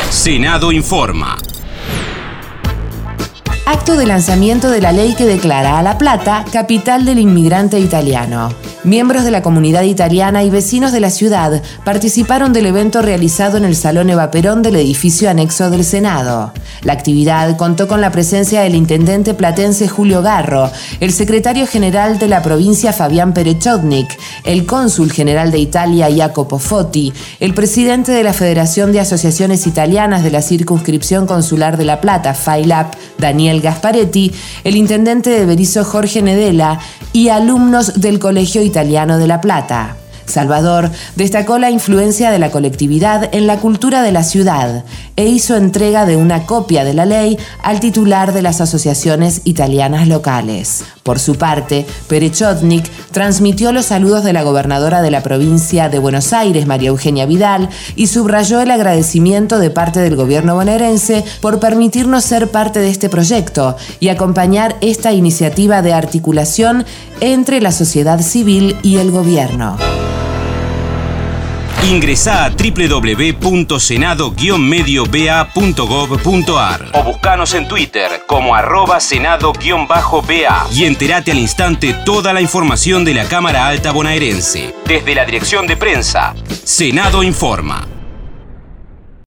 Senado informa. Acto de lanzamiento de la ley que declara a La Plata capital del inmigrante italiano. Miembros de la comunidad italiana y vecinos de la ciudad participaron del evento realizado en el Salón Eva Perón del edificio anexo del Senado. La actividad contó con la presencia del intendente platense Julio Garro, el secretario general de la provincia Fabián Perechotnik, el cónsul general de Italia Jacopo Foti, el presidente de la Federación de Asociaciones Italianas de la Circunscripción Consular de La Plata, FAILAP, Daniel Gasparetti, el intendente de Berisso Jorge Nedela y alumnos del Colegio Italiano de La Plata. Salvador destacó la influencia de la colectividad en la cultura de la ciudad e hizo entrega de una copia de la ley al titular de las asociaciones italianas locales. Por su parte, Perechotnik transmitió los saludos de la gobernadora de la provincia de Buenos Aires, María Eugenia Vidal, y subrayó el agradecimiento de parte del gobierno bonaerense por permitirnos ser parte de este proyecto y acompañar esta iniciativa de articulación entre la sociedad civil y el gobierno. Ingresá a www.senado-medioba.gov.ar o buscanos en Twitter como @senado-ba y entérate al instante toda la información de la Cámara Alta bonaerense. Desde la dirección de prensa, Senado informa.